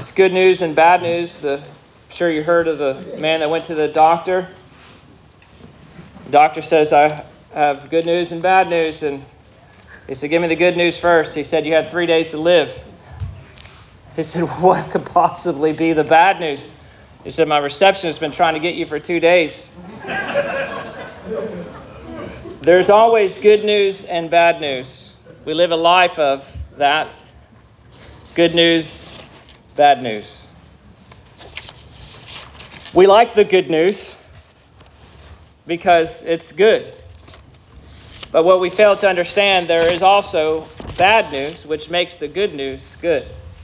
It's good news and bad news. I'm sure you heard of the man that went to the doctor. The doctor says, I have good news and bad news. And he said, give me the good news first. He said, you had 3 days to live. He said, what could possibly be the bad news? He said, my receptionist has been trying to get you for 2 days. There's always good news and bad news. We live a life of that. Good news, bad news. We like the good news because it's good. But what we fail to understand, there is also bad news, which makes the good news good.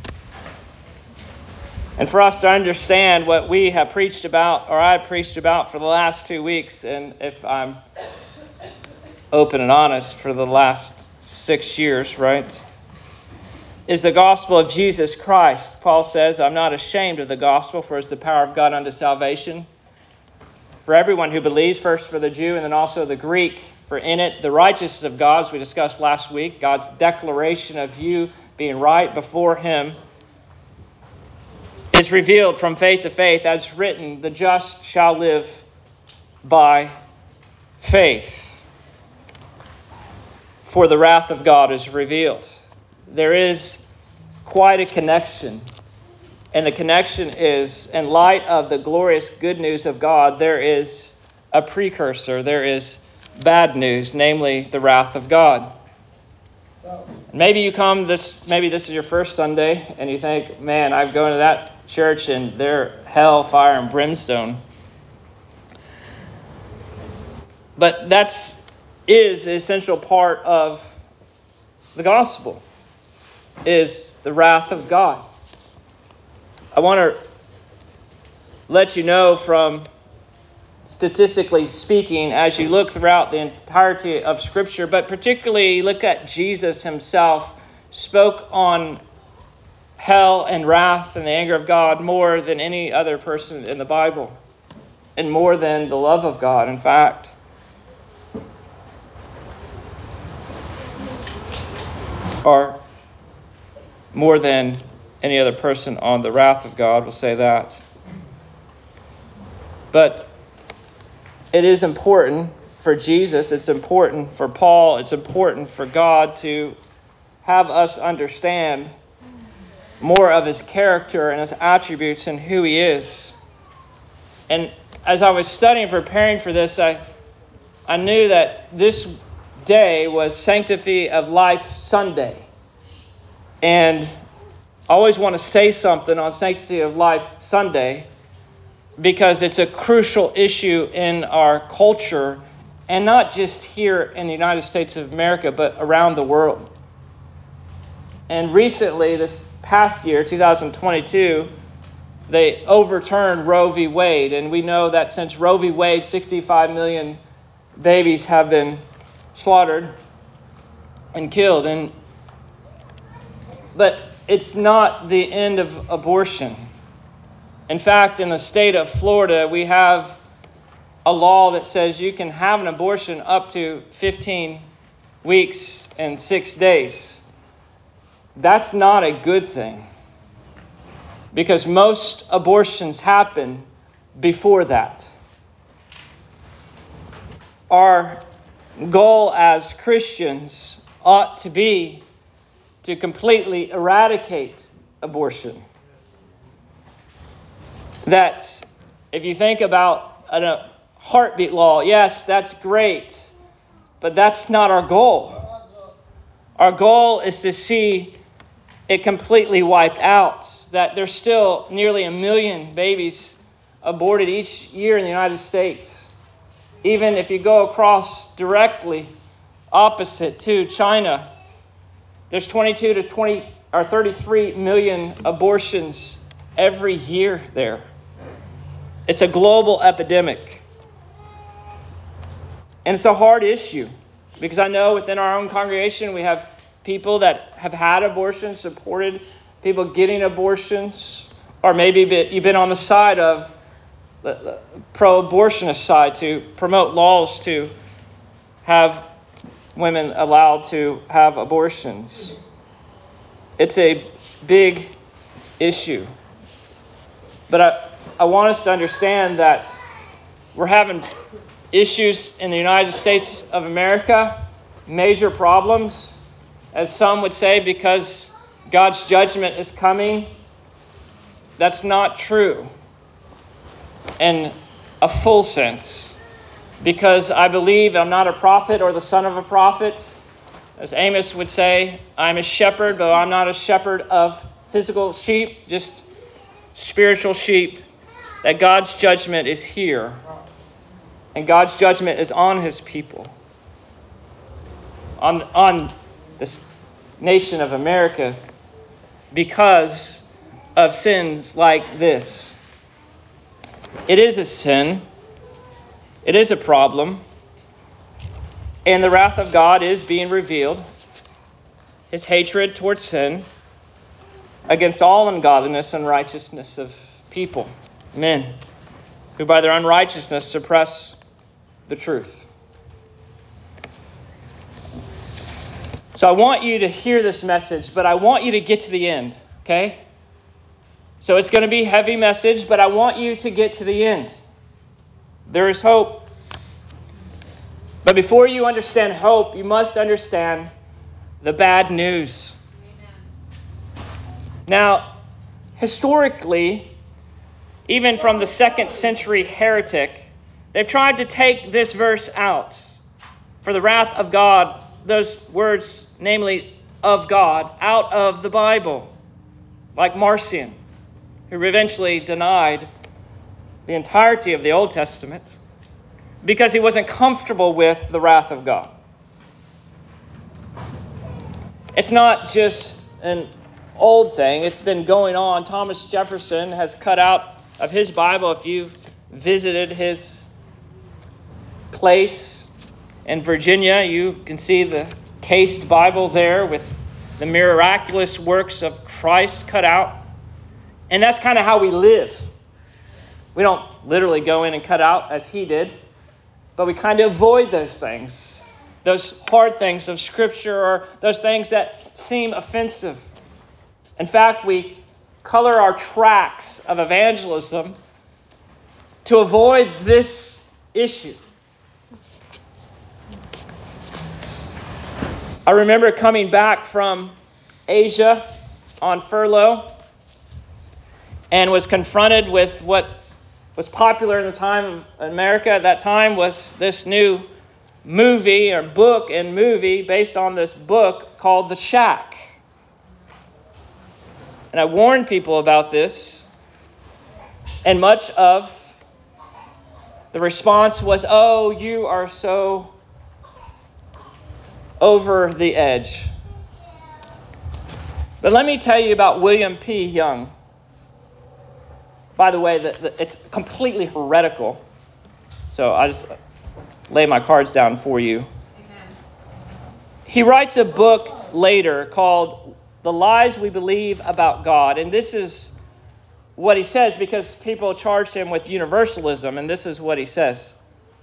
And for us to understand what we have preached about, or I preached about for the last 2 weeks, and if I'm open and honest, for the last 6 years, right, is the gospel of Jesus Christ. Paul says, I'm not ashamed of the gospel, for it's the power of God unto salvation. For everyone who believes, first for the Jew and then also the Greek, for in it the righteousness of God, as we discussed last week, God's declaration of you being right before Him, is revealed from faith to faith, as written, the just shall live by faith. For the wrath of God is revealed. There is quite a connection. And the connection is, in light of the glorious good news of God, there is a precursor. There is bad news, namely the wrath of God. Maybe you come maybe this is your first Sunday, and you think, man, I've gone to that church and they're hell, fire, and brimstone. But is an essential part of the gospel, is the wrath of God. I want to let you know from statistically speaking, as you look throughout the entirety of Scripture, but particularly look at Jesus himself, spoke on hell and wrath and the anger of God more than any other person in the Bible, and more than the love of God, in fact. Or more than any other person on the wrath of God, we'll say that. But it is important for Jesus, it's important for Paul, it's important for God to have us understand more of his character and his attributes and who he is. And as I was studying, preparing for this, I knew that this day was Sanctity of Life Sunday. And I always want to say something on Sanctity of Life Sunday because it's a crucial issue in our culture, and not just here in the United States of America, but around the world. And recently, this past year, 2022, they overturned Roe v. Wade. And we know that since Roe v. Wade, 65 million babies have been slaughtered and killed. But it's not the end of abortion. In fact, in the state of Florida, we have a law that says you can have an abortion up to 15 weeks and 6 days. That's not a good thing, because most abortions happen before that. Our goal as Christians ought to be to completely eradicate abortion. That if you think about a heartbeat law, yes, that's great, but that's not our goal. Our goal is to see it completely wiped out, that there's still nearly 1 million babies aborted each year in the United States. Even if you go across directly opposite to China, there's 33 million abortions every year there. It's a global epidemic. And it's a hard issue, because I know within our own congregation we have people that have had abortions, supported people getting abortions, or maybe you've been on the side of the pro-abortionist side to promote laws to have women allowed to have abortions. It's a big issue. But I want us to understand that we're having issues in the United States of America, major problems, as some would say, because God's judgment is coming. That's not true in a full sense, because I believe I'm not a prophet or the son of a prophet. As Amos would say, I'm a shepherd, but I'm not a shepherd of physical sheep, just spiritual sheep, that God's judgment is here. And God's judgment is on his people, on this nation of America, because of sins like this. It is a sin. It is a problem. And the wrath of God is being revealed. His hatred towards sin against all ungodliness and righteousness of people, men, who by their unrighteousness suppress the truth. So I want you to hear this message, but I want you to get to the end, okay? So it's going to be a heavy message, but I want you to get to the end. There is hope. But before you understand hope, you must understand the bad news. Amen. Now, historically, even from the 2nd century heretic, they've tried to take this verse out. For the wrath of God, those words, namely of God, out of the Bible. Like Marcion, who eventually denied the entirety of the Old Testament because he wasn't comfortable with the wrath of God. It's not just an old thing. It's been going on. Thomas Jefferson has cut out of his Bible, if you've visited his place in Virginia, you can see the cased Bible there with the miraculous works of Christ cut out. And that's kind of how we live. We don't literally go in and cut out as he did, but we kind of avoid those things, those hard things of Scripture, or those things that seem offensive. In fact, we color our tracks of evangelism to avoid this issue. I remember coming back from Asia on furlough and was confronted with what was popular in the time of America at that time was this new movie or book and movie based on this book called The Shack. And I warned people about this, and much of the response was, "Oh, you are so over the edge." But let me tell you about William P. Young. By the way, it's completely heretical. So I just lay my cards down for you. Amen. He writes a book later called The Lies We Believe About God. And this is what he says, because people charged him with universalism. And this is what he says.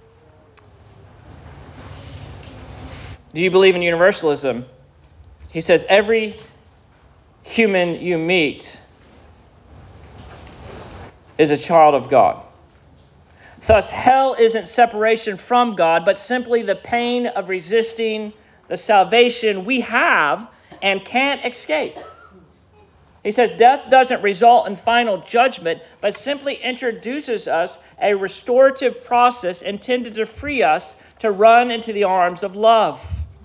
Do you believe in universalism? He says, every human you meet is a child of God. Thus, hell isn't separation from God, but simply the pain of resisting the salvation we have and can't escape. He says death doesn't result in final judgment, but simply introduces us a restorative process intended to free us to run into the arms of love.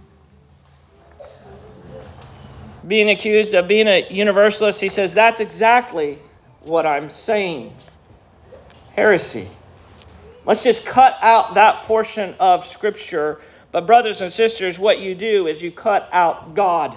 Being accused of being a universalist, he says that's exactly what I'm saying. Heresy. Let's just cut out that portion of Scripture. But brothers and sisters, what you do is you cut out God.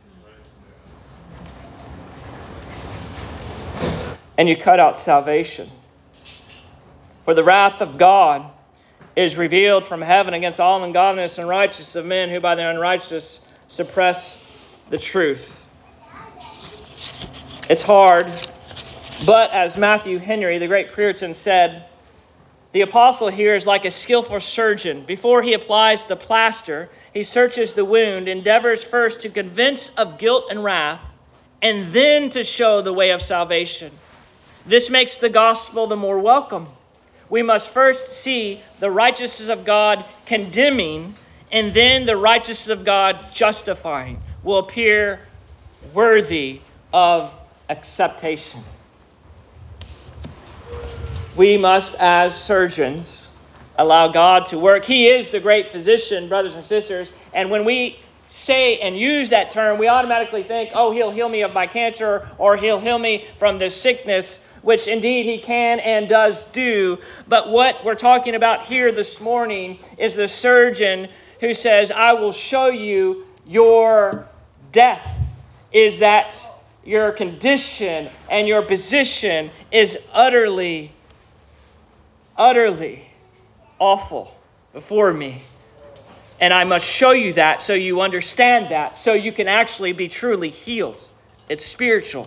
And you cut out salvation. For the wrath of God is revealed from heaven against all ungodliness and righteousness of men who by their unrighteousness suppress the truth. It's hard, but as Matthew Henry, the great Puritan, said, the apostle here is like a skillful surgeon. Before he applies the plaster, he searches the wound, endeavors first to convince of guilt and wrath, and then to show the way of salvation. This makes the gospel the more welcome. We must first see the righteousness of God condemning, and then the righteousness of God justifying will appear worthy of acceptation. We must, as surgeons, allow God to work. He is the great physician, brothers and sisters. And when we say and use that term, we automatically think, oh, he'll heal me of my cancer, or he'll heal me from this sickness, which indeed he can and does do. But what we're talking about here this morning is the surgeon who says, I will show you your death is that your condition and your position is utterly awful before me. And I must show you that so you understand that, so you can actually be truly healed. It's spiritual.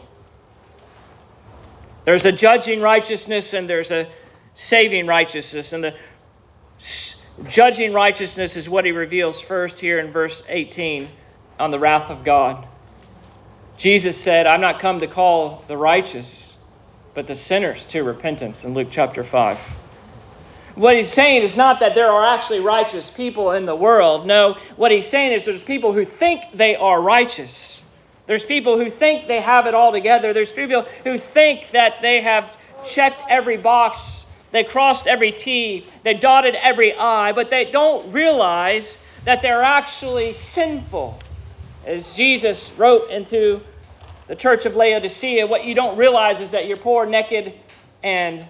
There's a judging righteousness and there's a saving righteousness. And the judging righteousness is what he reveals first here in verse 18 on the wrath of God. Jesus said, I'm not come to call the righteous, but the sinners to repentance in Luke chapter 5. What he's saying is not that there are actually righteous people in the world. No, what he's saying is there's people who think they are righteous. There's people who think they have it all together. There's people who think that they have checked every box. They crossed every T. They dotted every I. But they don't realize that they're actually sinful. As Jesus wrote into the church of Laodicea, what you don't realize is that you're poor, naked, and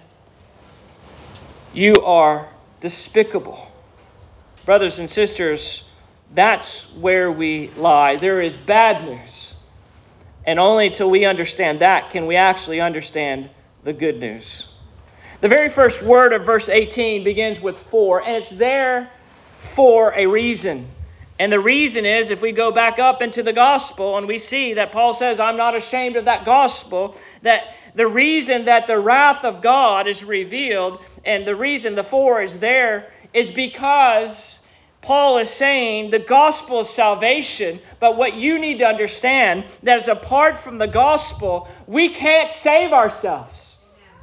you are despicable. Brothers and sisters, that's where we lie. There is bad news. And only till we understand that can we actually understand the good news. The very first word of verse 18 begins with for, and it's there for a reason. And the reason is, if we go back up into the gospel and we see that Paul says, I'm not ashamed of that gospel, that the reason that the wrath of God is revealed and the reason the for is there is because Paul is saying the gospel is salvation, but what you need to understand that is apart from the gospel, we can't save ourselves.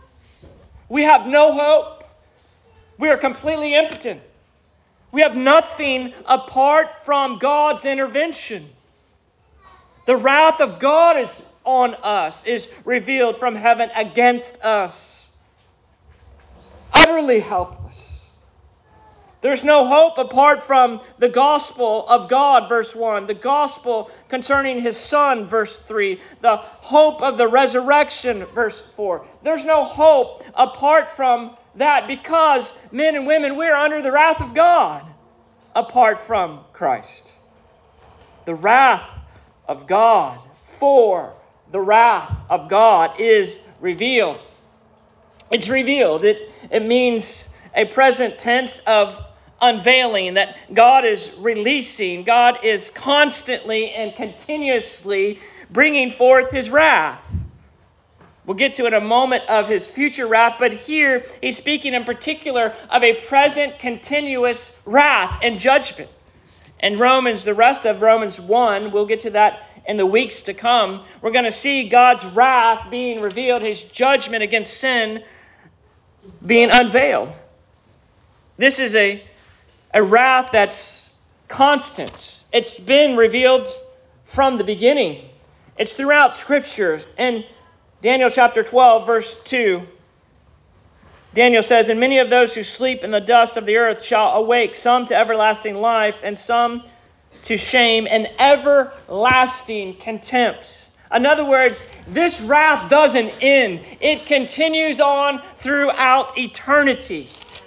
We have no hope. We are completely impotent. We have nothing apart from God's intervention. The wrath of God is on us, is revealed from heaven against us. Utterly helpless. There's no hope apart from the gospel of God, verse 1. The gospel concerning His Son, verse 3. The hope of the resurrection, verse 4. There's no hope apart from that because men and women, we're under the wrath of God apart from Christ. The wrath of God for the wrath of God is revealed. It's revealed. It means a present tense of unveiling, that God is releasing. God is constantly and continuously bringing forth His wrath. We'll get to in a moment of His future wrath, but here He's speaking in particular of a present continuous wrath and judgment. And the rest of Romans 1, we'll get to that in the weeks to come. We're going to see God's wrath being revealed, His judgment against sin being unveiled. This is a wrath that's constant. It's been revealed from the beginning. It's throughout Scripture. In Daniel chapter 12, verse 2, Daniel says, and many of those who sleep in the dust of the earth shall awake, some to everlasting life, and some to shame and everlasting contempt. In other words, this wrath doesn't end. It continues on throughout eternity.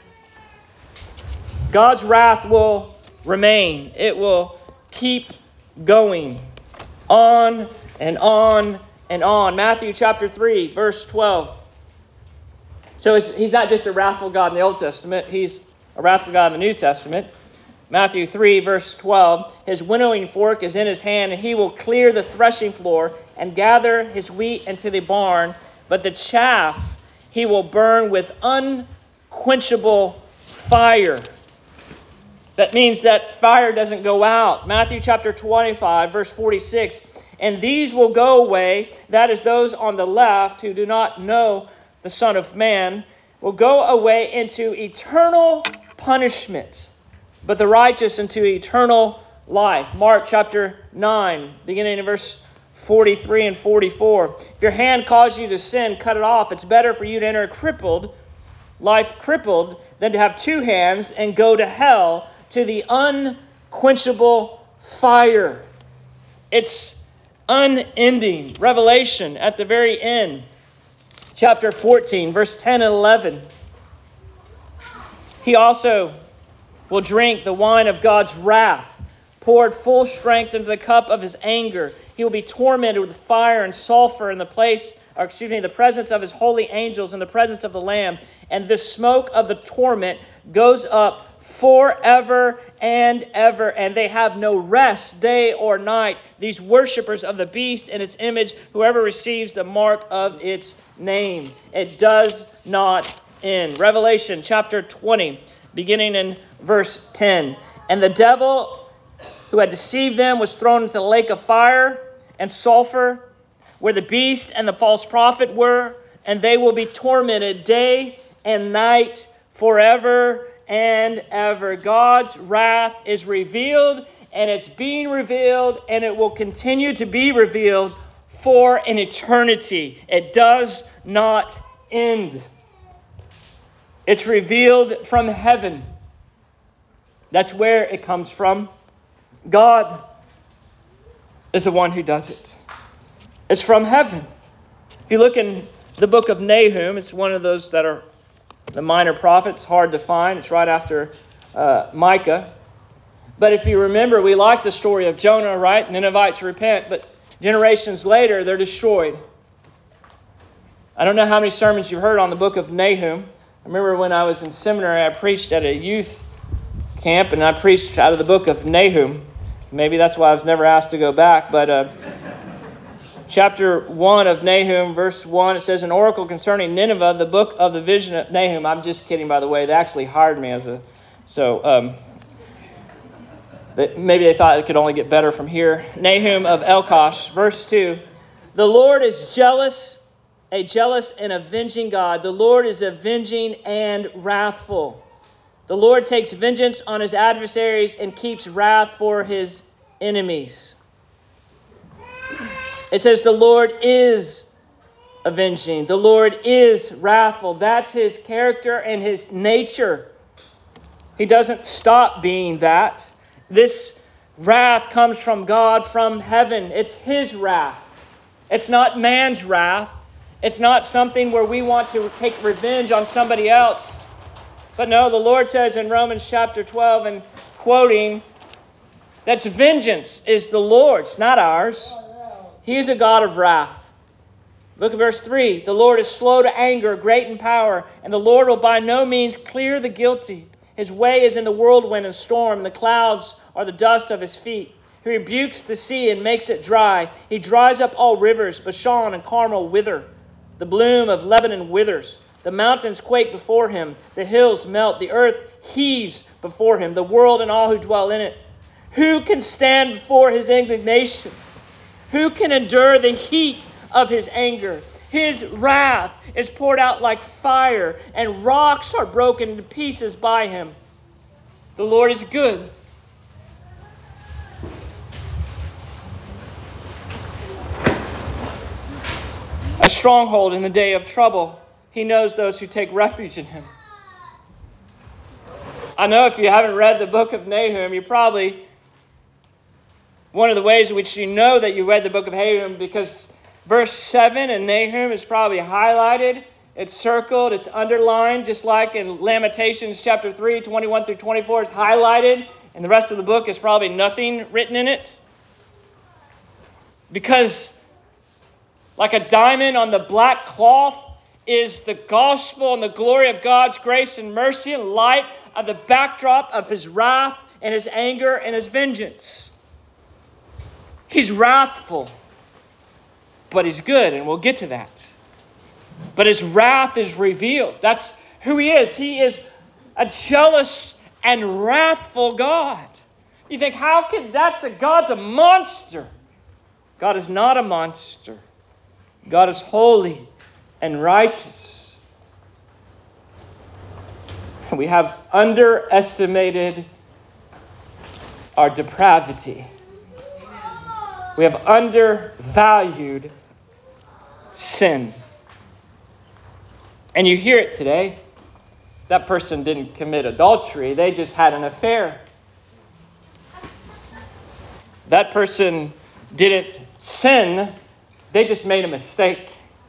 God's wrath will remain. It will keep going on and on and on. Matthew chapter 3, verse 12. So He's not just a wrathful God in the Old Testament. He's a wrathful God in the New Testament. Matthew 3, verse 12. His winnowing fork is in His hand, and He will clear the threshing floor and gather His wheat into the barn. But the chaff He will burn with unquenchable fire. That means that fire doesn't go out. Matthew chapter 25, verse 46. And these will go away, that is those on the left who do not know the Son of Man, will go away into eternal punishment, but the righteous into eternal life. Mark chapter 9, beginning in verse 43 and 44. If your hand causes you to sin, cut it off. It's better for you to enter life crippled than to have two hands and go to hell, to the unquenchable fire. It's unending. Revelation at the very end, chapter 14, verse 10 and 11. He also will drink the wine of God's wrath, poured full strength into the cup of his anger. He will be tormented with fire and sulfur in the presence of his holy angels, in the presence of the Lamb. And the smoke of the torment goes up forever and ever, and they have no rest day or night, these worshipers of the beast and its image, whoever receives the mark of its name. It does not end. Revelation chapter 20, beginning in verse 10. And the devil who had deceived them was thrown into the lake of fire and sulfur, where the beast and the false prophet were, and they will be tormented day and night forever and ever. God's wrath is revealed, and it's being revealed, and it will continue to be revealed for an eternity. It does not end. It's revealed from heaven. That's where it comes from. God is the one who does it. It's from heaven. If you look in the book of Nahum, it's one of those that are the minor prophets, hard to find. It's right after Micah. But if you remember, we like the story of Jonah, right? Ninevites repent, but generations later, they're destroyed. I don't know how many sermons you heard on the book of Nahum. I remember when I was in seminary, I preached at a youth camp, and I preached out of the book of Nahum. Maybe that's why I was never asked to go back, but chapter 1 of Nahum, verse 1, it says, an oracle concerning Nineveh, the book of the vision of Nahum. I'm just kidding, by the way. They actually hired me maybe they thought it could only get better from here. Nahum of Elkosh, verse 2. The Lord is jealous, a jealous and avenging God. The Lord is avenging and wrathful. The Lord takes vengeance on his adversaries and keeps wrath for his enemies. It says the Lord is avenging. The Lord is wrathful. That's his character and his nature. He doesn't stop being that. This wrath comes from God, from heaven. It's his wrath. It's not man's wrath. It's not something where we want to take revenge on somebody else. But no, the Lord says in Romans chapter 12, and quoting, that vengeance is the Lord's, not ours. He is a God of wrath. Look at verse 3. The Lord is slow to anger, great in power, and the Lord will by no means clear the guilty. His way is in the whirlwind and storm, and the clouds are the dust of his feet. He rebukes the sea and makes it dry. He dries up all rivers. Bashan and Carmel wither. The bloom of Lebanon withers. The mountains quake before him. The hills melt. The earth heaves before him. The world and all who dwell in it. Who can stand before his indignation? Who can endure the heat of his anger? His wrath is poured out like fire, and rocks are broken into pieces by him. The Lord is good. A stronghold in the day of trouble. He knows those who take refuge in him. I know if you haven't read the book of Nahum, you probably, one of the ways in which you know that you read the book of Nahum, because verse 7 in Nahum is probably highlighted, it's circled, it's underlined, just like in Lamentations chapter 3, 21 through 24 is highlighted, and the rest of the book is probably nothing written in it. Because like a diamond on the black cloth is the gospel and the glory of God's grace and mercy and light of the backdrop of his wrath and his anger and his vengeance. He's wrathful, but he's good, and we'll get to that. But his wrath is revealed. That's who he is. He is a jealous and wrathful God. You think, God's a monster. God is not a monster. God is holy and righteous. We have underestimated our depravity. We have undervalued sin. And you hear it today. That person didn't commit adultery. They just had an affair. That person didn't sin. They just made a mistake.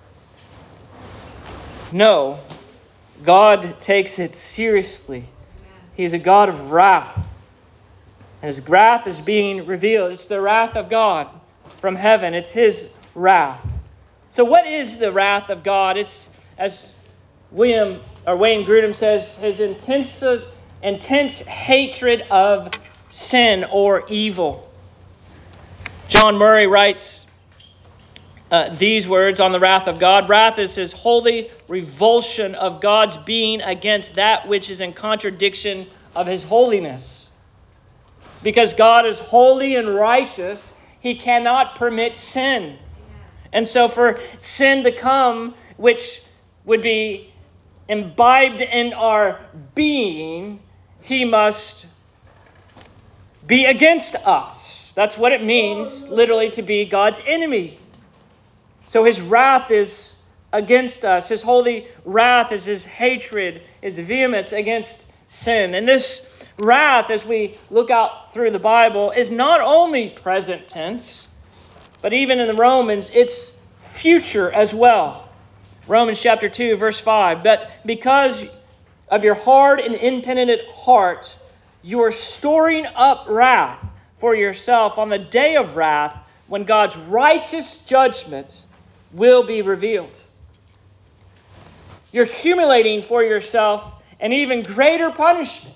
No. God takes it seriously. He's a God of wrath. And His wrath is being revealed. It's the wrath of God from heaven. It's His wrath. So what is the wrath of God? It's, as Wayne Grudem says, His intense hatred of sin or evil. John Murray writes these words on the wrath of God. Wrath is His holy revulsion of God's being against that which is in contradiction of His holiness. Because God is holy and righteous, He cannot permit sin. And so for sin to come, which would be imbibed in our being, He must be against us. That's what it means, literally, to be God's enemy. So His wrath is against us. His holy wrath is His hatred, His vehemence against sin. And this wrath, as we look out through the Bible, is not only present tense, but even in the Romans, it's future as well. Romans chapter 2, verse 5. But because of your hard and impenitent heart, you are storing up wrath for yourself on the day of wrath, when God's righteous judgment will be revealed. You're accumulating for yourself an even greater punishment.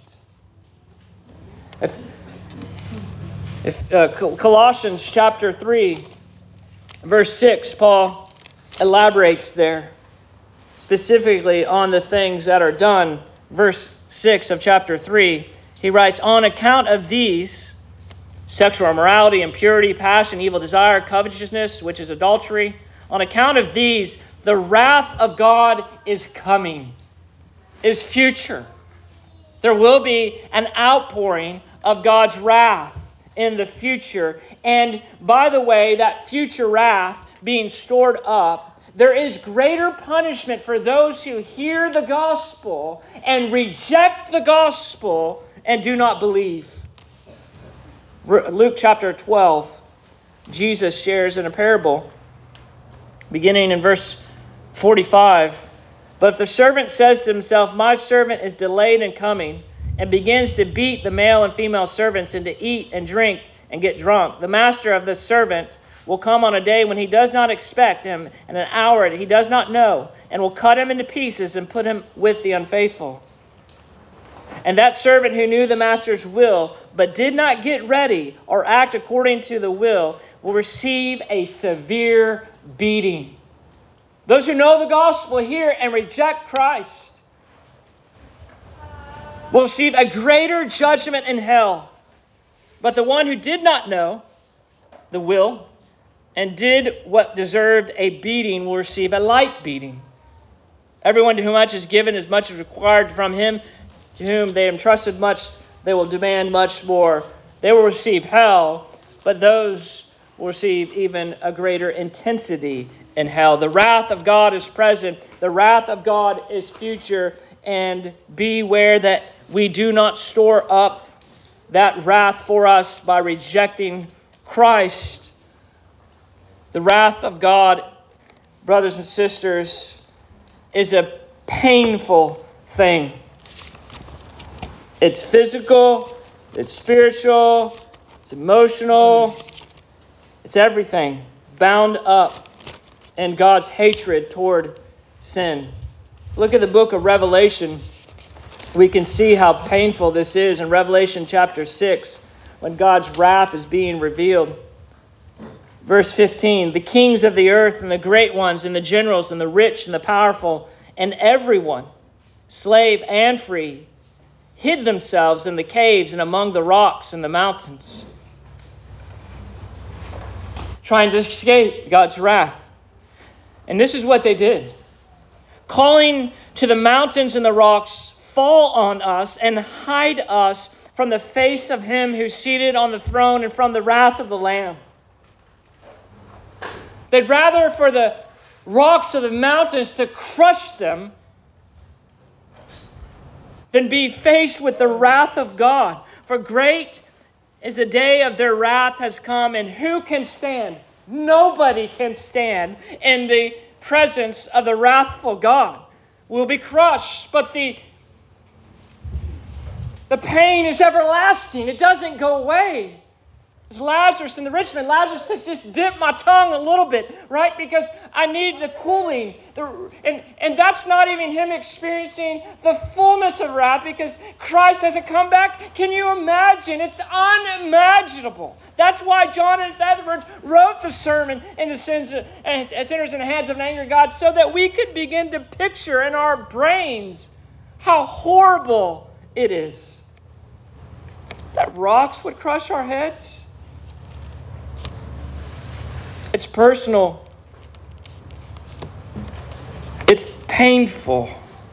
Colossians chapter 3, verse 6, Paul elaborates there specifically on the things that are done. Verse 6 of chapter 3, he writes, on account of these, sexual immorality, impurity, passion, evil desire, covetousness, which is adultery, on account of these, the wrath of God is coming, is future. There will be an outpouring of God's wrath in the future. And by the way, that future wrath being stored up, there is greater punishment for those who hear the gospel and reject the gospel and do not believe. Luke chapter 12, Jesus shares in a parable, beginning in verse 45. But if the servant says to himself, my servant is delayed in coming, and begins to beat the male and female servants, and to eat and drink and get drunk, the master of the servant will come on a day when he does not expect him, and an hour he does not know, and will cut him into pieces and put him with the unfaithful. And that servant who knew the master's will, but did not get ready or act according to the will receive a severe beating. Those who know the gospel here and reject Christ will receive a greater judgment in hell. But the one who did not know the will and did what deserved a beating will receive a light beating. Everyone to whom much is given, as much is required from him. To whom they entrusted much, they will demand much more. They will receive hell, but those will receive even a greater intensity in hell. The wrath of God is present. The wrath of God is future. And beware that we do not store up that wrath for us by rejecting Christ. The wrath of God, brothers and sisters, is a painful thing. It's physical, it's spiritual, it's emotional, it's everything bound up in God's hatred toward sin. Look at the book of Revelation. We can see how painful this is in Revelation chapter 6, when God's wrath is being revealed. Verse 15, the kings of the earth and the great ones and the generals and the rich and the powerful and everyone, slave and free, hid themselves in the caves and among the rocks and the mountains, trying to escape God's wrath. And this is what they did. Calling to the mountains and the rocks, fall on us and hide us from the face of him who's seated on the throne and from the wrath of the Lamb. They'd rather for the rocks of the mountains to crush them than be faced with the wrath of God. For great is the day of their wrath has come, and who can stand? Nobody can stand in the presence of the wrathful God. We'll be crushed, but the pain is everlasting. It doesn't go away. As Lazarus in the rich man, Lazarus says, just dip my tongue a little bit, right? Because I need the cooling. And that's not even him experiencing the fullness of wrath because Christ hasn't come back. Can you imagine? It's unimaginable. That's why John and Edwards wrote the sermon into sinners in the hands of an angry God, so that we could begin to picture in our brains how horrible it is. That rocks would crush our heads. It's personal. It's painful.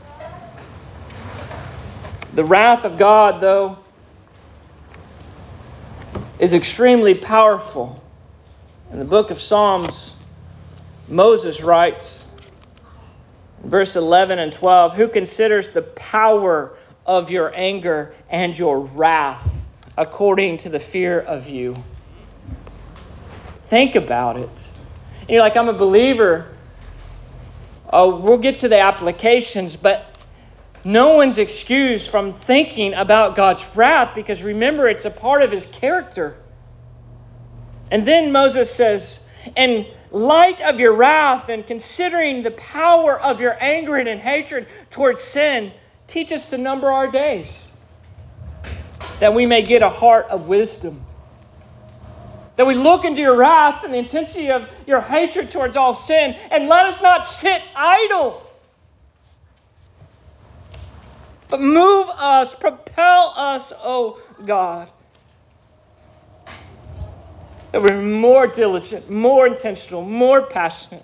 The wrath of God, though, is extremely powerful. In the book of Psalms, Moses writes, in verse 11 and 12, who considers the power of your anger and your wrath according to the fear of you? Think about it. And you're like, I'm a believer. Oh, we'll get to the applications, but no one's excused from thinking about God's wrath because remember, it's a part of his character. And then Moses says, in light of your wrath and considering the power of your anger and hatred towards sin, teach us to number our days, that we may get a heart of wisdom. That we look into your wrath and the intensity of your hatred towards all sin, and let us not sit idle. But move us, propel us, O God. That we're more diligent, more intentional, more passionate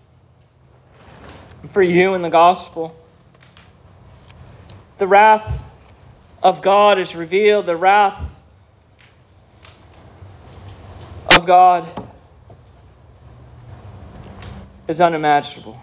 for you in the gospel. The wrath of God is revealed. The wrath of God is unimaginable.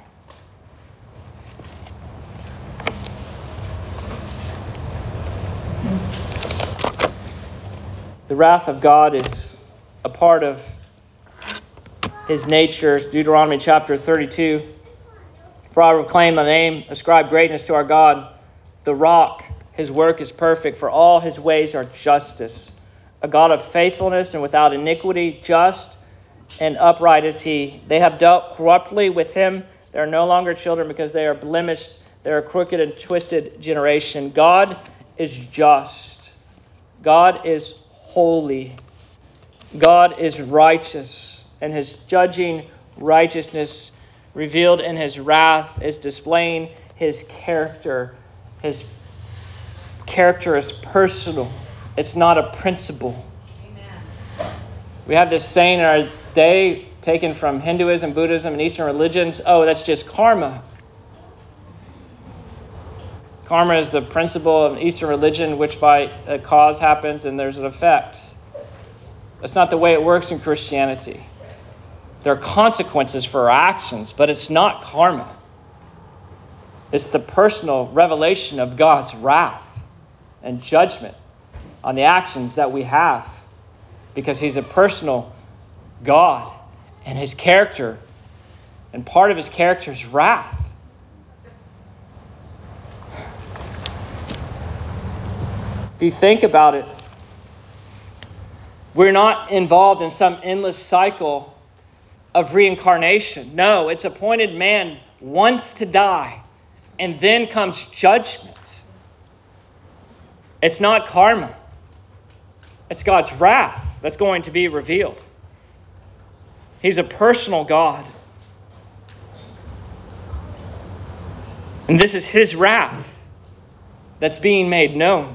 The wrath of God is a part of his nature. Deuteronomy chapter 32. For I will proclaim the name, ascribe greatness to our God, the rock. His work is perfect, for all his ways are justice. A God of faithfulness and without iniquity, just and upright is he. They have dealt corruptly with him. They are no longer children because they are blemished. They are a crooked and twisted generation. God is just. God is holy. God is righteous. And his judging righteousness revealed in his wrath is displaying his character. His character is personal. It's not a principle. Amen. We have this saying in our day, taken from Hinduism, Buddhism, and Eastern religions, oh, that's just karma. Karma is the principle of Eastern religion, which by a cause happens and there's an effect. That's not the way it works in Christianity. There are consequences for our actions, but it's not karma. It's the personal revelation of God's wrath and judgment on the actions that we have, because he's a personal God and his character, and part of his character is wrath. If you think about it, we're not involved in some endless cycle of reincarnation. No, it's appointed man once to die, and then comes judgment. It's not karma. It's God's wrath that's going to be revealed. He's a personal God. And this is his wrath that's being made known.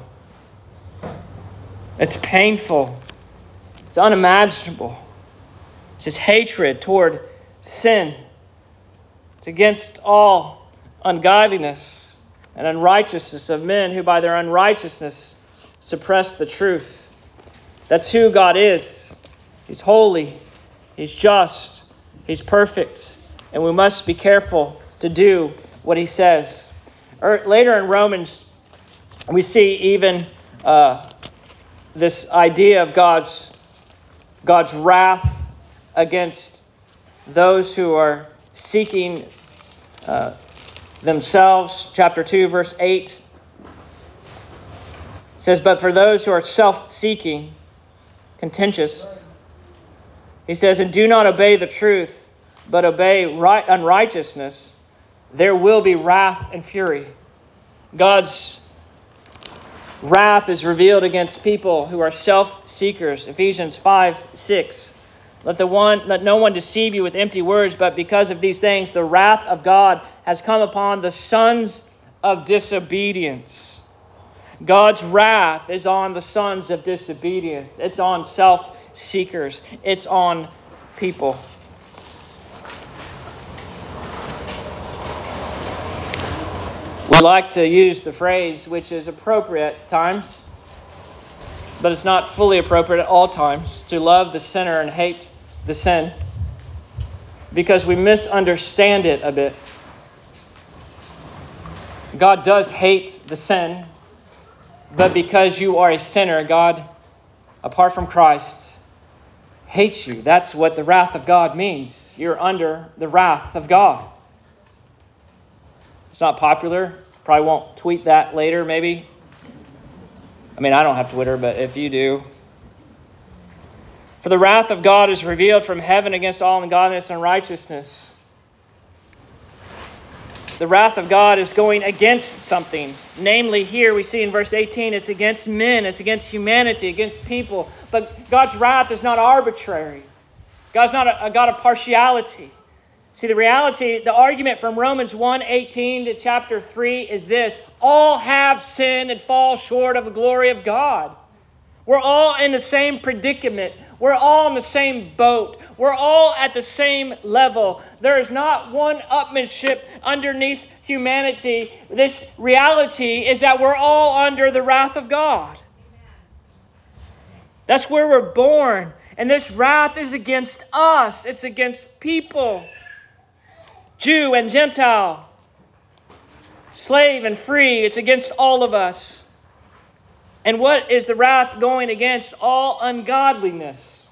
It's painful. It's unimaginable. It's his hatred toward sin. It's against all ungodliness. and unrighteousness of men who by their unrighteousness suppress the truth. That's who God is. He's holy. He's just. He's perfect. And we must be careful to do what He says. Later in Romans, we see even this idea of God's wrath against those who are seeking themselves. Chapter 2, verse 8 says, "But for those who are self-seeking, contentious," he says, "and do not obey the truth, but obey unrighteousness, there will be wrath and fury." God's wrath is revealed against people who are self-seekers. Ephesians 5:6. Let no one deceive you with empty words, but because of these things, the wrath of God has come upon the sons of disobedience. God's wrath is on the sons of disobedience. It's on self-seekers. It's on people. We like to use the phrase, which is appropriate at times, but it's not fully appropriate at all times, to love the sinner and hate the sin, because we misunderstand it a bit. God does hate the sin, but because you are a sinner, God, apart from Christ, hates you. That's what the wrath of God means. You're under the wrath of God. It's not popular. Probably won't tweet that later, maybe. I mean, I don't have Twitter, but if you do. For the wrath of God is revealed from heaven against all ungodliness and unrighteousness. The wrath of God is going against something. Namely, here we see in verse 18, it's against men, it's against humanity, against people. But God's wrath is not arbitrary. God's not a God of partiality. See, the reality, the argument from Romans 1:18 to chapter 3 is this: all have sinned and fall short of the glory of God. We're all in the same predicament. We're all in the same boat. We're all at the same level. There is not one upmanship underneath humanity. This reality is that we're all under the wrath of God. That's where we're born. And this wrath is against us. It's against people. Jew and Gentile. Slave and free. It's against all of us. And what is the wrath going against? All ungodliness.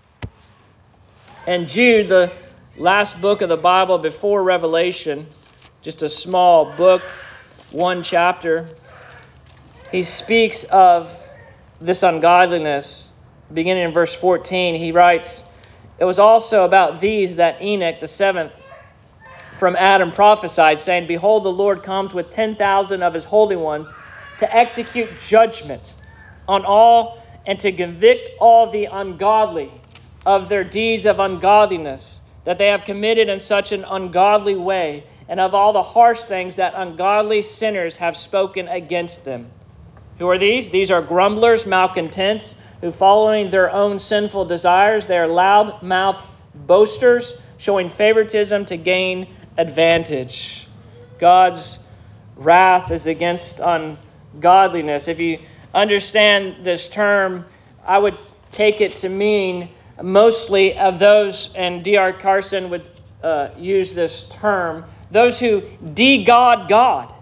And Jude, the last book of the Bible before Revelation, just a small book, one chapter, he speaks of this ungodliness. Beginning in verse 14, he writes, "It was also about these that Enoch, the seventh from Adam, prophesied, saying, Behold, the Lord comes with 10,000 of his holy ones, to execute judgment on all and to convict all the ungodly of their deeds of ungodliness that they have committed in such an ungodly way, and of all the harsh things that ungodly sinners have spoken against them." Who are these? These are grumblers, malcontents, who following their own sinful desires, they are loud-mouthed boasters, showing favoritism to gain advantage. God's wrath is against ungodliness. If you understand this term, I would take it to mean mostly of those, and D.R. Carson would use this term, those who de-God God.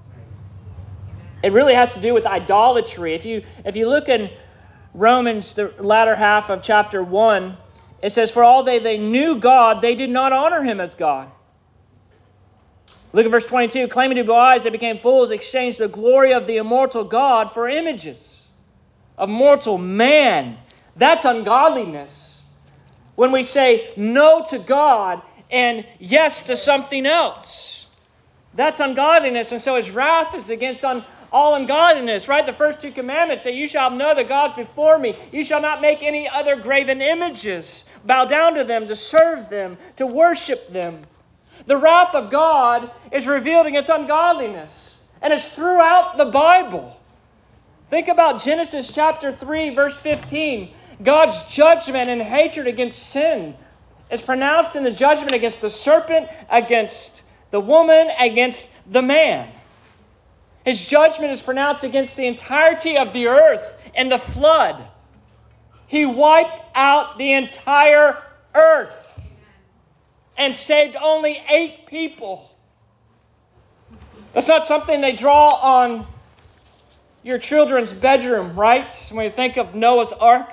It really has to do with idolatry. If you look in Romans, the latter half of chapter 1, it says, "For all they knew God, they did not honor him as God." Look at verse 22. "Claiming to be wise, they became fools, exchanged the glory of the immortal God for images of mortal man." That's ungodliness. When we say no to God and yes to something else. That's ungodliness. And so his wrath is against all ungodliness, right? The first two commandments say, "You shall have no other gods before me. You shall not make any other graven images. Bow down to them, to serve them, to worship them." The wrath of God is revealed against ungodliness. And it's throughout the Bible. Think about Genesis chapter 3, verse 15. God's judgment and hatred against sin is pronounced in the judgment against the serpent, against the woman, against the man. His judgment is pronounced against the entirety of the earth in the flood. He wiped out the entire earth and saved only 8 people. That's not something they draw on your children's bedroom, right? When you think of Noah's Ark.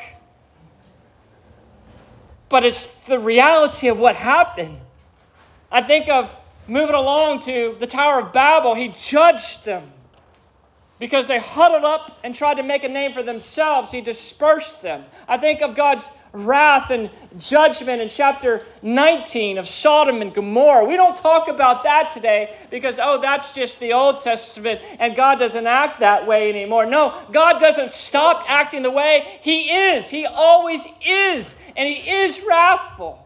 But it's the reality of what happened. I think of moving along to the Tower of Babel. He judged them because they huddled up and tried to make a name for themselves. He dispersed them. I think of God's wrath and judgment in chapter 19 of Sodom and Gomorrah. We don't talk about that today because, that's just the Old Testament and God doesn't act that way anymore. No, God doesn't stop acting the way He is. He always is, and He is wrathful.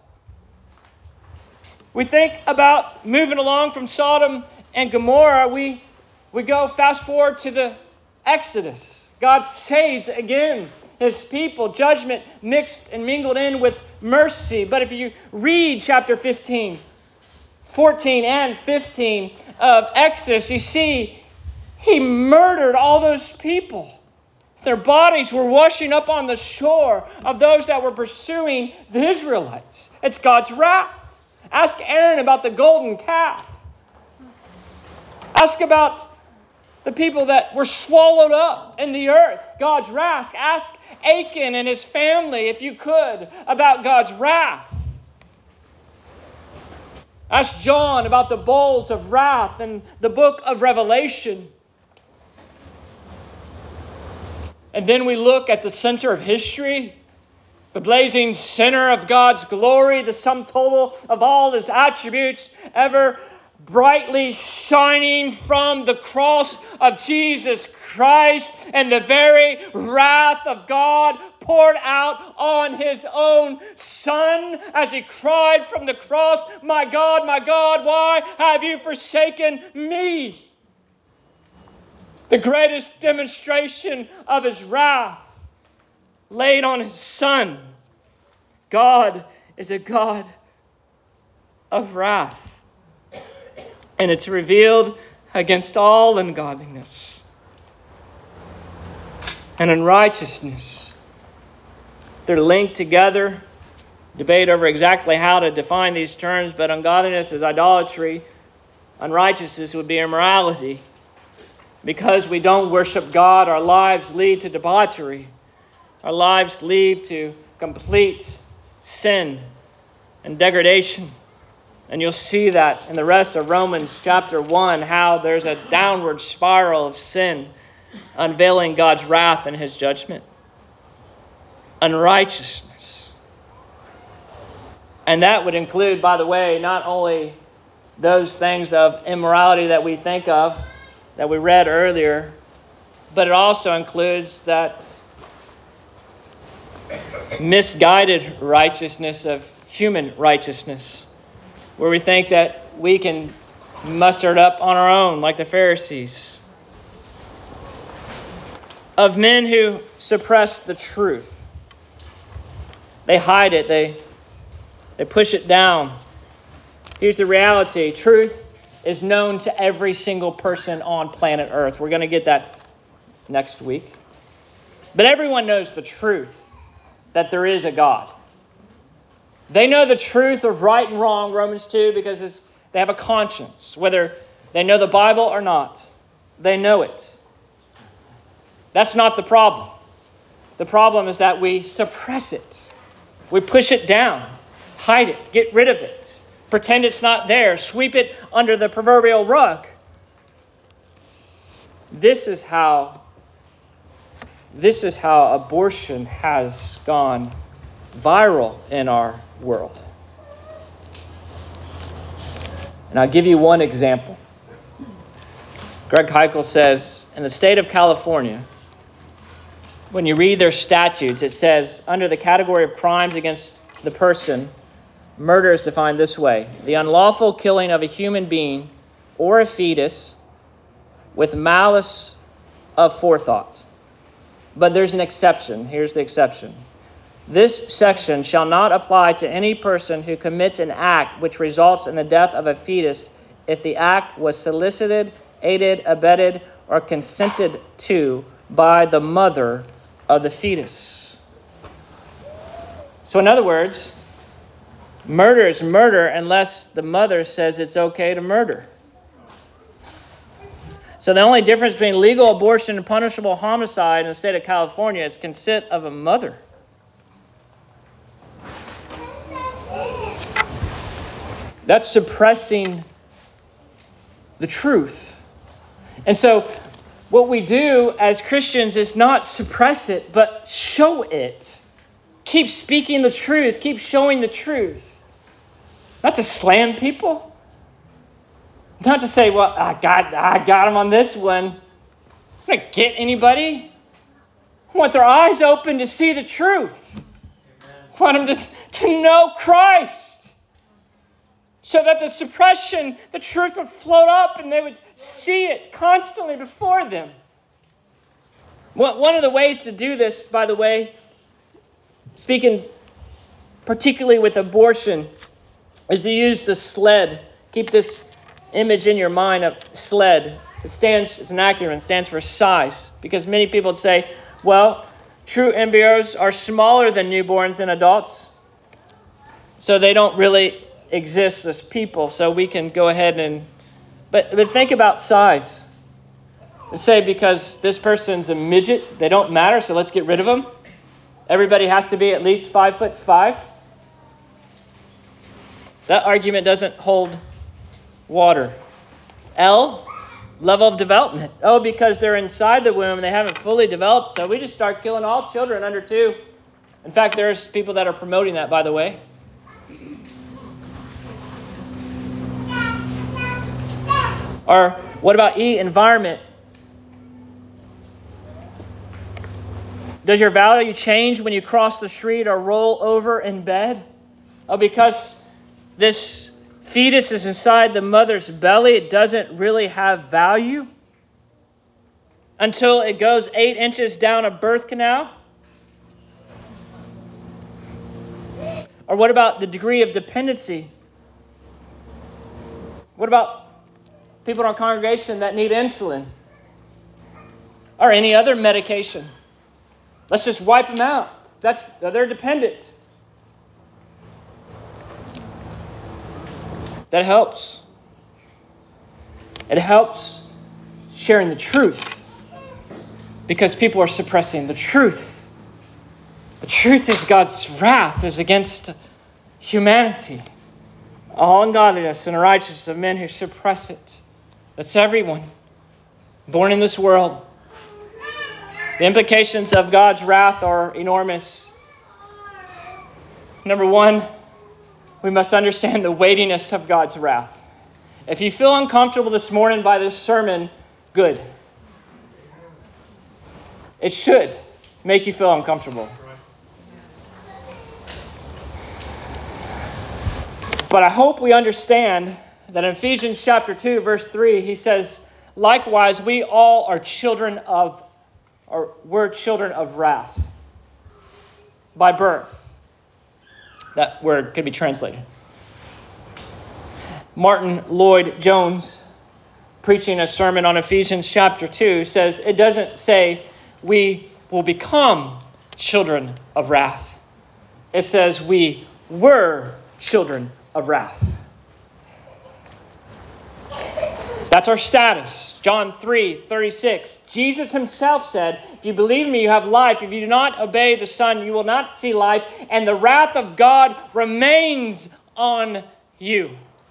We think about moving along from Sodom and Gomorrah. We go fast forward to the Exodus. God saves again His people. Judgment mixed and mingled in with mercy. But if you read chapter 15, 14 and 15 of Exodus, you see He murdered all those people. Their bodies were washing up on the shore of those that were pursuing the Israelites. It's God's wrath. Ask Aaron about the golden calf. Ask about the people that were swallowed up in the earth, God's wrath. Ask Achan and his family, if you could, about God's wrath. Ask John about the bowls of wrath in the book of Revelation. And then we look at the center of history, the blazing center of God's glory, the sum total of all His attributes, ever brightly shining from the cross of Jesus Christ, and the very wrath of God poured out on His own Son as He cried from the cross, my God, why have you forsaken me?" The greatest demonstration of His wrath laid on His Son. God is a God of wrath. And it's revealed against all ungodliness and unrighteousness. They're linked together. Debate over exactly how to define these terms, but ungodliness is idolatry. Unrighteousness would be immorality. Because we don't worship God, our lives lead to debauchery. Our lives lead to complete sin and degradation. And you'll see that in the rest of Romans chapter 1, how there's a downward spiral of sin, unveiling God's wrath and His judgment. Unrighteousness. And that would include, by the way, not only those things of immorality that we think of, that we read earlier, but it also includes that misguided righteousness of human righteousness, where we think that we can muster it up on our own, like the Pharisees. Of men who suppress the truth. They hide it. They push it down. Here's the reality. Truth is known to every single person on planet Earth. We're going to get that next week. But everyone knows the truth, that there is a God. They know the truth of right and wrong, Romans 2, because they have a conscience. Whether they know the Bible or not, they know it. That's not the problem. The problem is that we suppress it. We push it down, hide it, get rid of it, pretend it's not there, sweep it under the proverbial rug. This is how abortion has gone viral in our world. And I'll give you one example. Greg Heichel says, in the state of California, when you read their statutes, it says, under the category of crimes against the person, murder is defined this way: the unlawful killing of a human being or a fetus with malice of forethought. But there's an exception. Here's the exception. This section shall not apply to any person who commits an act which results in the death of a fetus if the act was solicited, aided, abetted, or consented to by the mother of the fetus. So in other words, murder is murder unless the mother says it's okay to murder. So the only difference between legal abortion and punishable homicide in the state of California is consent of a mother. That's suppressing the truth. And so what we do as Christians is not suppress it, but show it. Keep speaking the truth. Keep showing the truth. Not to slam people. Not to say, well, I got him on this one. I'm not going to get anybody. I want their eyes open to see the truth. I want them to know Christ. So that the suppression, the truth would float up and they would see it constantly before them. One of the ways to do this, by the way, speaking particularly with abortion, is to use the sled. Keep this image in your mind of sled. It's an acronym, it stands for size. Because many people say, well, true embryos are smaller than newborns and adults, so they don't really exist as people, so we can go ahead and... But think about size. Let's say because this person's a midget, they don't matter, so let's get rid of them. Everybody has to be at least 5'5". That argument doesn't hold water. L, level of development. Oh, because they're inside the womb and they haven't fully developed, so we just start killing all children under 2. In fact, there's people that are promoting that, by the way. Or what about E, environment? Does your value change when you cross the street or roll over in bed? Oh, because this fetus is inside the mother's belly, it doesn't really have value until it goes 8 inches down a birth canal? Or what about the degree of dependency? What about people in our congregation that need insulin or any other medication? Let's just wipe them out. They're dependent. That helps. It helps sharing the truth because people are suppressing the truth. The truth is God's wrath is against humanity. All ungodliness and unrighteousness of men who suppress it. That's everyone born in this world. The implications of God's wrath are enormous. Number one, we must understand the weightiness of God's wrath. If you feel uncomfortable this morning by this sermon, good. It should make you feel uncomfortable. But I hope we understand that in Ephesians chapter 2, verse 3, he says, likewise, we're children of wrath by birth. That word could be translated. Martin Lloyd-Jones, preaching a sermon on Ephesians chapter 2, says it doesn't say we will become children of wrath. It says we were children of wrath. That's our status. John 3:36. Jesus himself said, if you believe in me, you have life. If you do not obey the Son, you will not see life. And the wrath of God remains on you.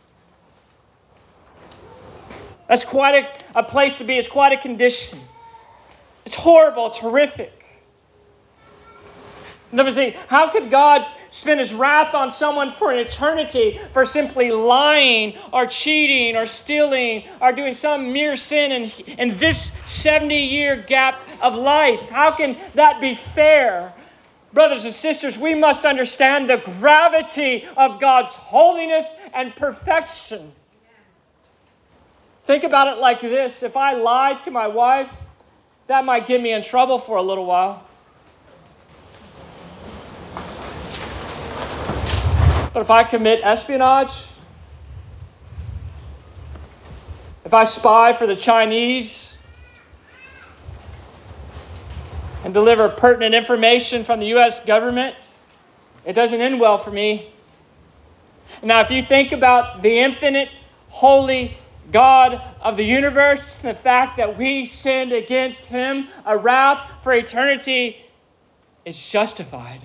That's quite a place to be. It's quite a condition. It's horrible. It's horrific. Number three, how could God spend his wrath on someone for an eternity for simply lying or cheating or stealing or doing some mere sin in this 70-year gap of life? How can that be fair? Brothers and sisters, we must understand the gravity of God's holiness and perfection. Think about it like this. If I lie to my wife, that might get me in trouble for a little while. But if I commit espionage, if I spy for the Chinese, and deliver pertinent information from the U.S. government, it doesn't end well for me. Now, if you think about the infinite, holy God of the universe, the fact that we sinned against Him, a wrath for eternity is justified.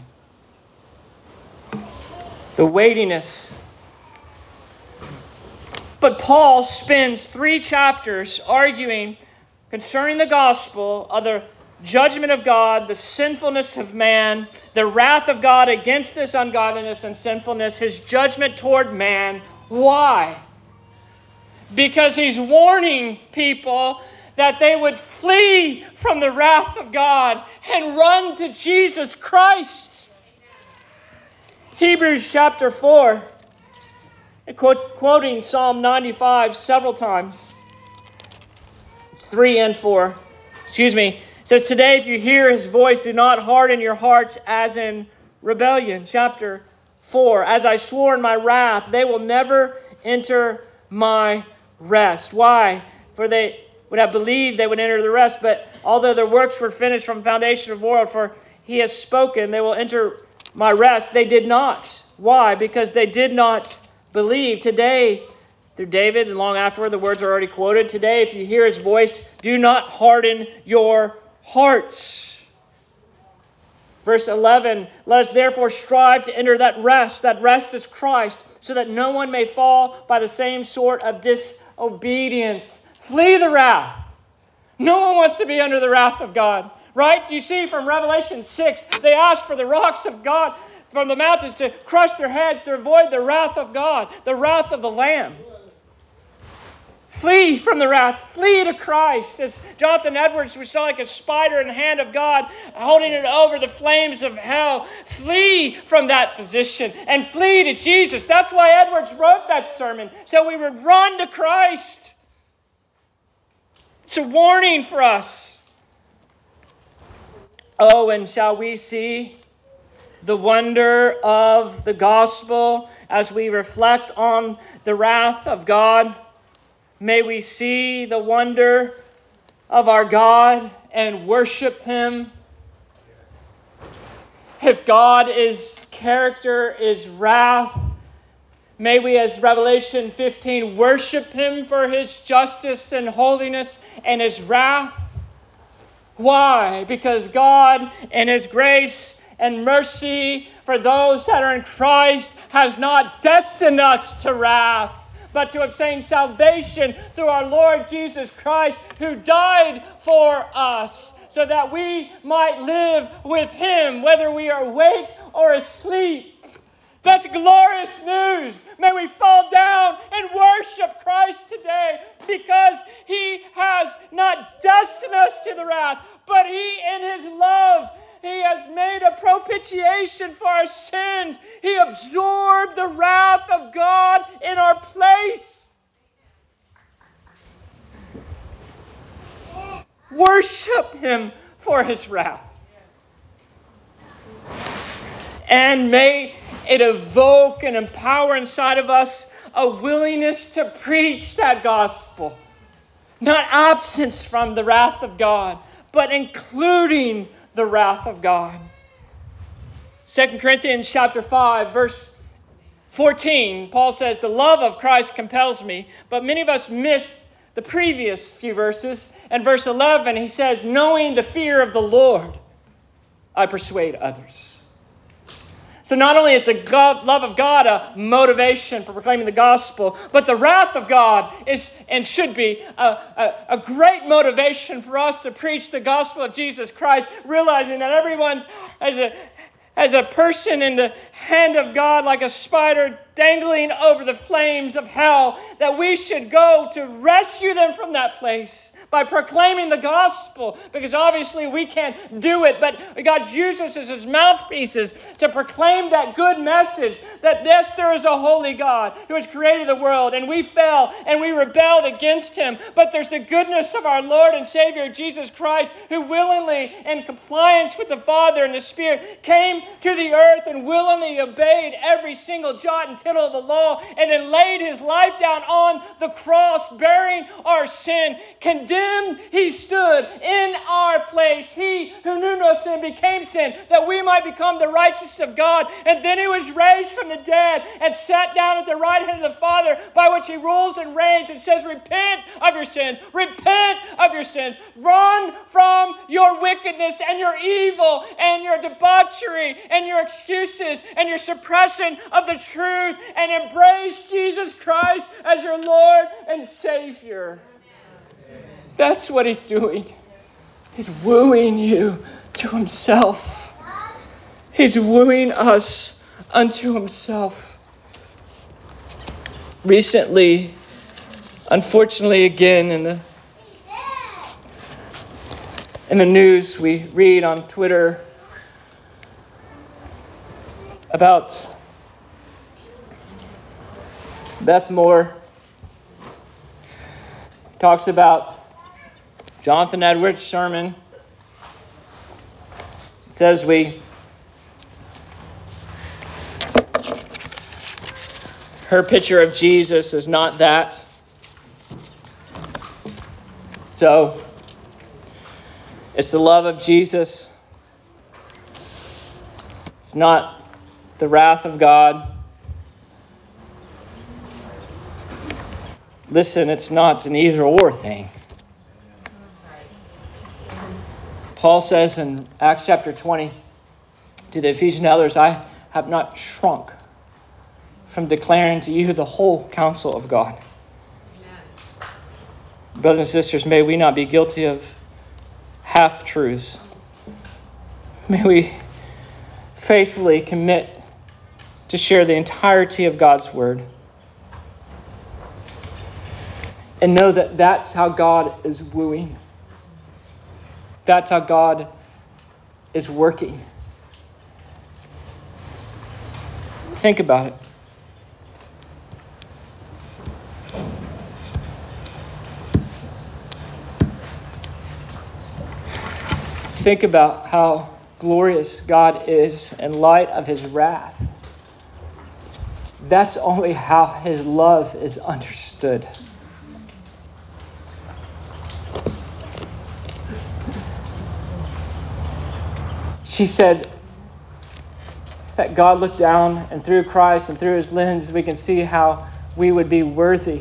The weightiness. But Paul spends 3 chapters arguing concerning the gospel of the judgment of God, the sinfulness of man, the wrath of God against this ungodliness and sinfulness, His judgment toward man. Why? Because he's warning people that they would flee from the wrath of God and run to Jesus Christ. Hebrews chapter 4, quoting Psalm 95 several times. 3 and 4. It says, today if you hear His voice, do not harden your hearts as in rebellion. Chapter 4, as I swore in my wrath, they will never enter my rest. Why? For they would have believed they would enter the rest, but although their works were finished from foundation of the world, for He has spoken, they will enter my rest. They did not. Why? Because they did not believe. Today, through David, and long afterward, the words are already quoted. Today, if you hear His voice, do not harden your hearts. Verse 11, let us therefore strive to enter that rest. That rest is Christ, so that no one may fall by the same sort of disobedience. Flee the wrath. No one wants to be under the wrath of God. Right? You see from Revelation 6, they asked for the rocks of God from the mountains to crush their heads to avoid the wrath of God, the wrath of the Lamb. Flee from the wrath. Flee to Christ. As Jonathan Edwards was like a spider in the hand of God, holding it over the flames of hell. Flee from that position and flee to Jesus. That's why Edwards wrote that sermon, so we would run to Christ. It's a warning for us. Oh, and shall we see the wonder of the gospel as we reflect on the wrath of God? May we see the wonder of our God and worship Him. If God is character, is wrath, may we, as Revelation 15, worship Him for His justice and holiness and His wrath. Why? Because God, in His grace and mercy for those that are in Christ, has not destined us to wrath, but to obtain salvation through our Lord Jesus Christ, who died for us, so that we might live with Him, whether we are awake or asleep. That's glorious news. May we fall down and worship Christ today, because He has not destined us to the wrath, but He, in His love, He has made a propitiation for our sins. He absorbed the wrath of God in our place. Worship Him for His wrath. And may it evoke and empower inside of us a willingness to preach that gospel. Not absence from the wrath of God, but including the wrath of God. 2 Corinthians chapter 5, verse 14, Paul says, the love of Christ compels me. But many of us missed the previous few verses. And verse 11, he says, knowing the fear of the Lord, I persuade others. So not only is the love of God a motivation for proclaiming the gospel, but the wrath of God is and should be a great motivation for us to preach the gospel of Jesus Christ, realizing that everyone's as a person in the hand of God, like a spider dangling over the flames of hell, that we should go to rescue them from that place by proclaiming the gospel, because obviously we can't do it, but God uses us as His mouthpieces to proclaim that good message, that yes, there is a holy God who has created the world, and we fell and we rebelled against Him, but there's the goodness of our Lord and Savior Jesus Christ, who willingly, in compliance with the Father and the Spirit, came to the earth and willingly faithfully obeyed every single jot and tittle of the law and then laid his life down on the cross, bearing our sin. Condemned, he stood in our place. He who knew no sin became sin, that we might become the righteousness of God. And then he was raised from the dead and sat down at the right hand of the Father, by which he rules and reigns, and says, repent of your sins. Repent of your sins. Run from your wickedness and your evil and your debauchery and your excuses and your suppression of the truth, and embrace Jesus Christ as your Lord and Savior. That's what he's doing. He's wooing you to himself. He's wooing us unto himself. Recently, unfortunately, again in the news, we read on Twitter about Beth Moore. Talks about Jonathan Edwards' sermon. It says her picture of Jesus is not that. So, it's the love of Jesus. It's not the wrath of God. Listen, it's not an either-or thing. Paul says in Acts chapter 20 to the Ephesian elders, I have not shrunk from declaring to you the whole counsel of God. Amen. Brothers and sisters, may we not be guilty of half-truths. May we faithfully commit to share the entirety of God's word. And know that that's how God is wooing. That's how God is working. Think about it. Think about how glorious God is in light of his wrath. That's only how his love is understood. She said that God looked down, and through Christ and through his lens, we can see how we would be worthy.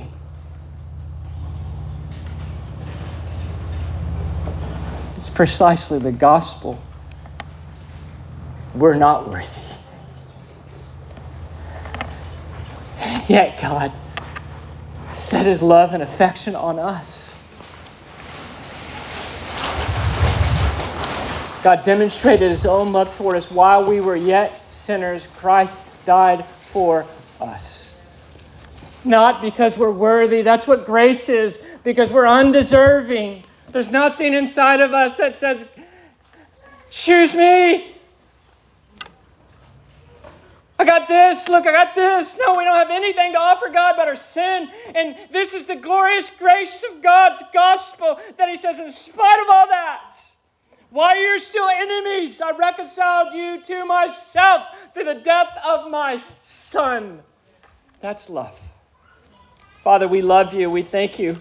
It's precisely the gospel. We're not worthy. Yet God set his love and affection on us. God demonstrated his own love toward us while we were yet sinners. Christ died for us. Not because we're worthy. That's what grace is. Because we're undeserving. There's nothing inside of us that says, choose me. I got this. Look, I got this. No, we don't have anything to offer God but our sin. And this is the glorious grace of God's gospel that he says, in spite of all that, while you're still enemies, I reconciled you to myself through the death of my Son. That's love. Father, we love you. We thank you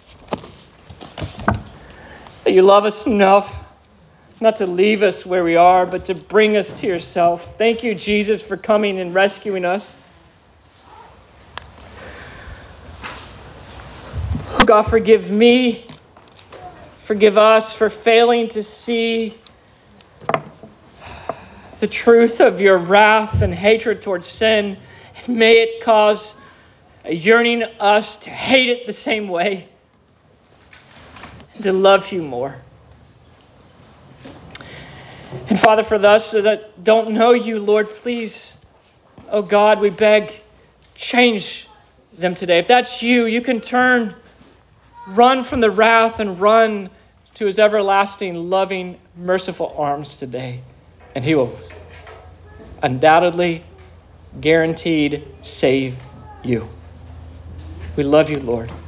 that you love us enough not to leave us where we are, but to bring us to yourself. Thank you, Jesus, for coming and rescuing us. God, forgive me. Forgive us for failing to see the truth of your wrath and hatred towards sin. And may it cause a yearning us to hate it the same way, and to love you more. And Father, for those that don't know you, Lord, please, oh God, we beg, change them today. If that's you, you can run from the wrath and run to his everlasting, loving, merciful arms today. And he will undoubtedly, guaranteed, save you. We love you, Lord.